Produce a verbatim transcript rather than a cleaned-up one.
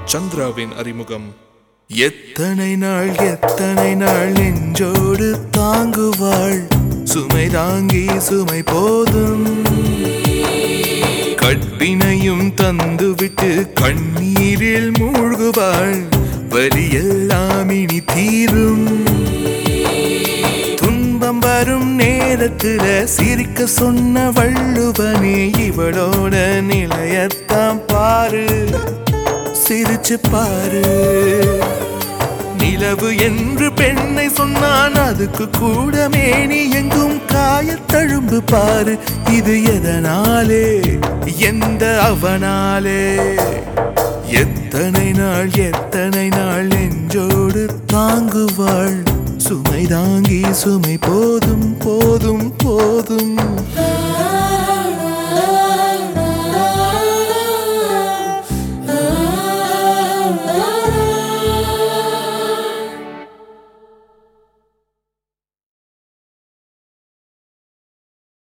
சந்திராவின் அறிமுகம். எத்தனை நாள் எத்தனை நாள் நெஞ்சோடு தாங்குவாள், சுமை தாங்கி சுமை போதும். கட்டினையும் தந்துவிட்டு கண்ணீரில் மூழ்குவாள், வலியெல்லாம் இனி தீரும். துன்பம் வரும் நேரத்துல சிரிக்க சொன்ன வள்ளுவனே, இவளோட நிலையத்தான் பாரு, சிரிச்சு பாரு. நிலவு என்று பெண்ணை சொன்னான், அதுக்கு கூட மேனி எங்கும் காயத்தழும்பு பாரு. இது எதனாலே, எந்த அவனாலே? எத்தனை நாள் எத்தனை நாள் நெஞ்சோடு தாங்குவாள், சுமை தாங்கி சுமை போதும் போதும் போதும்.